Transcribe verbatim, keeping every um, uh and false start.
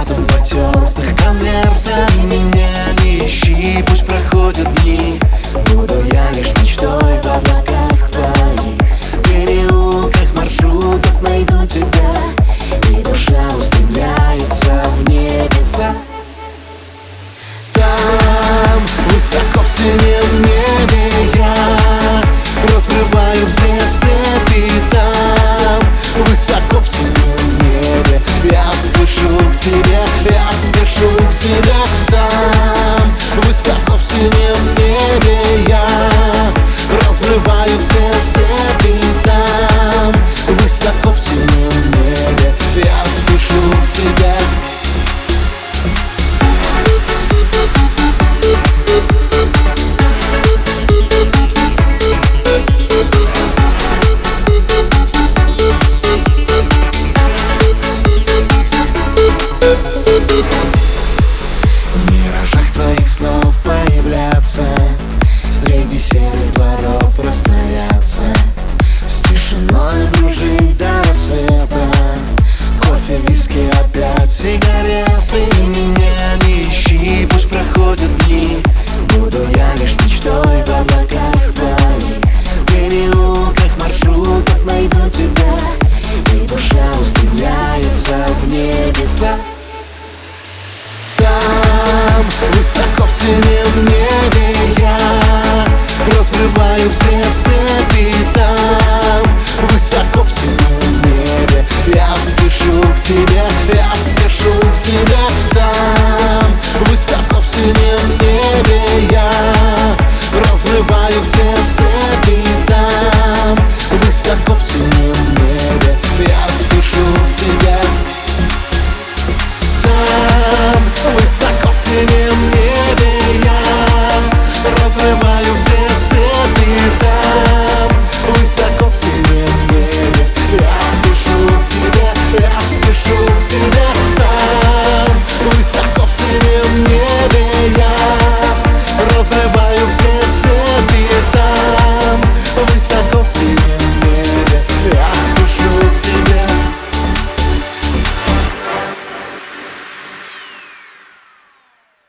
фото потертых конвертах. Меня не ищи, пусть проходят дни. Буду я лишь мечтой в облаках твоих. В переулках маршрутов найду тебя, и душа устремляется в небеса. Там, высоко в синем небе, я разрываю все цепи. Там, высоко в синем небе, я спешу к тебе, я спешу к тебе. Там, высоко в синем небе, я разрываю все цепи. Там, высоко в синем небе, я спешу к тебе. В миражах твоих снов появляться, среди серых дворов растворяться, с тишиной дружить до рассвета. Кофе, виски, опять сигареты. Меня не ищи, пусть проходят дни. Буду я лишь мечтой в облаках твоих. В переулках маршрутов найду тебя, и душа устремляется в небеса. Там, высоко в синем небе, я разрываю все цепи. Там, высоко в синем небе, я спешу к тебе,